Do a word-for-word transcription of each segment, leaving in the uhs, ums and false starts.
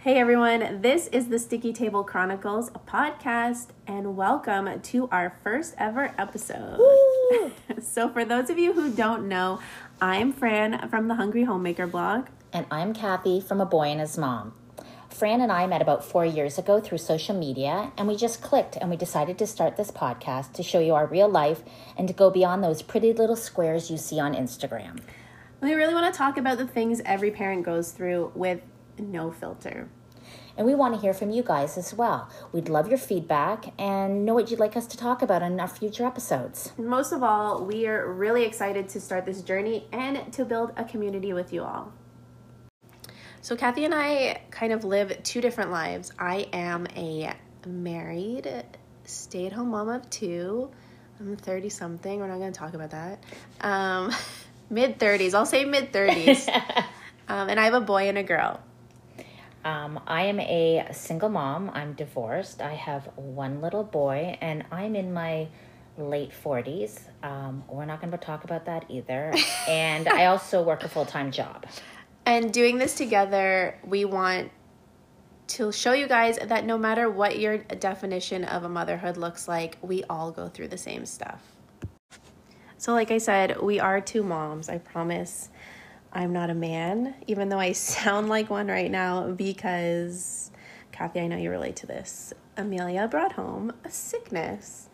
Hey everyone, this is the Sticky Table Chronicles podcast, and welcome to our first ever episode. So for those of you who don't know, I'm Fran from the Hungry Homemaker blog. And I'm Kathy from A Boy and His Mom. Fran and I met about four years ago through social media, and we just clicked and we decided to start this podcast to show you our real life and to go beyond those pretty little squares you see on Instagram. We really want to talk about the things every parent goes through with no filter. And we want to hear from you guys as well. We'd love your feedback and know what you'd like us to talk about in our future episodes. Most of all, we are really excited to start this journey and to build a community with you all. So Kathy and I kind of live two different lives. I am a married, stay-at-home mom of two. I'm thirty-something. We're not going to talk about that. Um, mid-thirties. I'll say mid-thirties. um, and I have a boy and a girl. Um, I am a single mom. I'm divorced. I have one little boy, and I'm in my late forties. Um, we're not going to talk about that either. And I also work a full-time job. And doing this together, we want to show you guys that no matter what your definition of a motherhood looks like, we all go through the same stuff. So like I said, we are two moms, I promise. I'm not a man, even though I sound like one right now because, Kathy, I know you relate to this. Amelia brought home a sickness.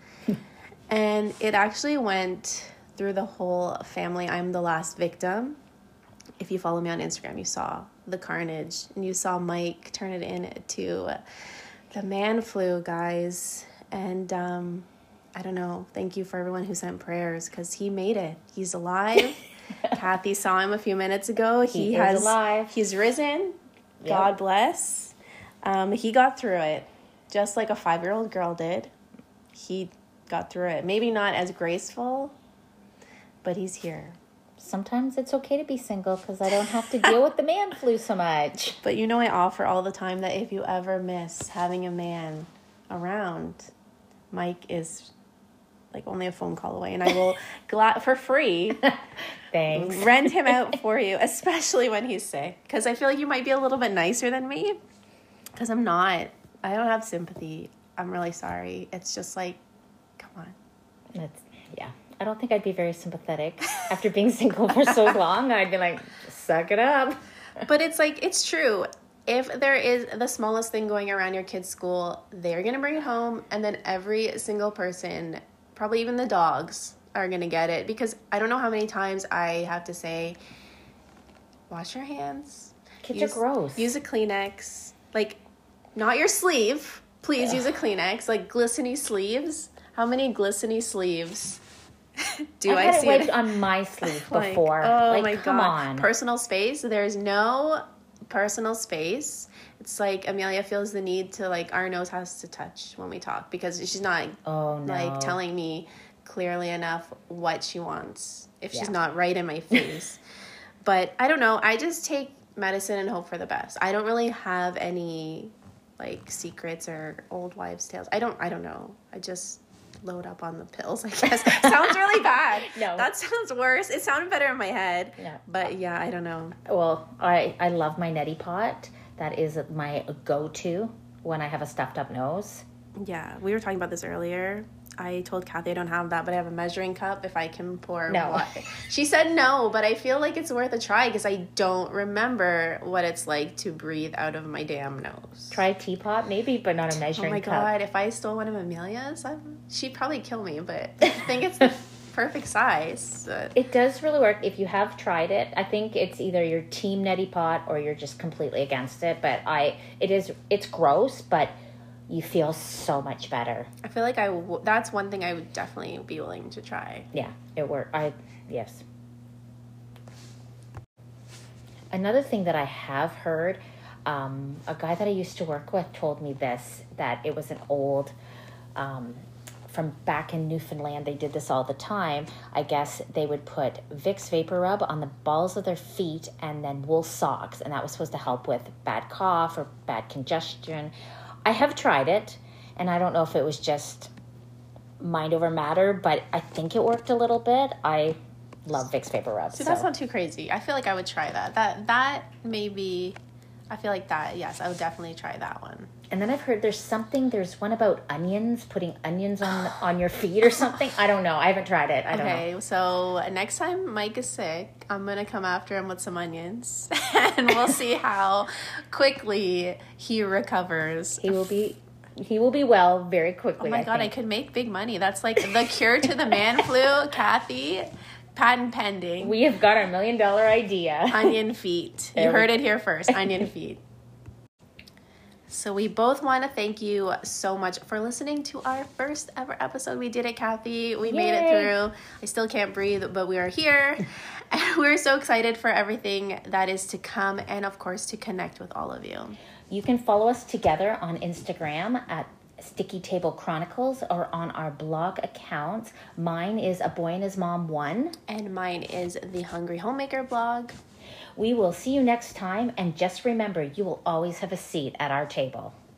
And it actually went through the whole family. I'm the last victim. If you follow me on Instagram, you saw the carnage. And you saw Mike turn it into the man flu, guys. And um, I don't know. Thank you for everyone who sent prayers because he made it. He's alive. Kathy saw him a few minutes ago. He, he has is alive. He's risen. Yep. God bless. Um, he got through it, just like a five-year-old girl did. He got through it. Maybe not as graceful, but he's here. Sometimes it's okay to be single because I don't have to deal with the man flu so much. But you know I offer all the time that if you ever miss having a man around, Mike is like only a phone call away, and I will gla- for free. Thanks. Rent him out for you, especially when he's sick. Because I feel like you might be a little bit nicer than me. Because I'm not. I don't have sympathy. I'm really sorry. It's just like, come on. That's, yeah. I don't think I'd be very sympathetic. After being single for so long, I'd be like, suck it up. But it's like, it's true. If there is the smallest thing going around your kid's school, they're going to bring it home. And then every single person, probably even the dogs, are going to get it. Because I don't know how many times I have to say, wash your hands. Kids use, are gross. Use a Kleenex. Like, not your sleeve. Please Ugh. Use a Kleenex. Like, glistening sleeves. How many glistening sleeves do I've I had see? It wiped on my sleeve like, before. Oh like, my come God. on. Personal space. There's no personal space. It's like Amelia feels the need to, like, our nose has to touch when we talk because she's not oh, no. like telling me clearly enough what she wants if she's yeah. not right in my face. But I don't know. I just take medicine and hope for the best. I don't really have any like secrets or old wives' tales. I don't. I don't know. I just load up on the pills, I guess. Sounds really bad. No. That sounds worse. It sounded better in my head. No. But yeah, I don't know. Well, I, I love my neti pot. That is my go-to when I have a stuffed up nose. Yeah, we were talking about this earlier. I told Kathy I don't have that, but I have a measuring cup if I can pour no. water. She said no, but I feel like it's worth a try because I don't remember what it's like to breathe out of my damn nose. Try a teapot maybe, but not a measuring cup. Oh my cup. God, if I stole one of Amelia's, I'm, she'd probably kill me, but I think it's the perfect size. But. It does really work if you have tried it. I think it's either your team neti pot or you're just completely against it, but I it is it's gross, but you feel so much better. I feel like I w- that's one thing I would definitely be willing to try. Yeah, it worked. I yes. Another thing that I have heard, um, a guy that I used to work with told me this, that it was an old, um, from back in Newfoundland, they did this all the time. I guess they would put Vicks Vapor Rub on the balls of their feet and then wool socks, and that was supposed to help with bad cough or bad congestion. I have tried it, and I don't know if it was just mind over matter, but I think it worked a little bit. I love Vicks Vapor Rub. See, so. that's not too crazy. I feel like I would try that. That that maybe I feel like that, yes, I would definitely try that one. And then I've heard there's something, there's one about onions, putting onions on on your feet or something. I don't know. I haven't tried it. I don't okay, know. So next time Mike is sick, I'm going to come after him with some onions. And we'll see how quickly he recovers. He will be... He will be well very quickly. Oh my I God, think. I could make big money. That's like the cure to the man flu, Kathy. Patent pending. We have got our million dollar idea. Onion feet. You There we heard go. it here first. Onion feet. So we both want to thank you so much for listening to our first ever episode. We did it, Kathy. We made it Yay. through. I still can't breathe, but we are here. And we're so excited for everything that is to come and, of course, to connect with all of you. You can follow us together on Instagram at Sticky Table Chronicles or on our blog accounts. Mine is A Boy and His Mom one. And mine is the Hungry Homemaker blog. We will see you next time, and just remember, you will always have a seat at our table.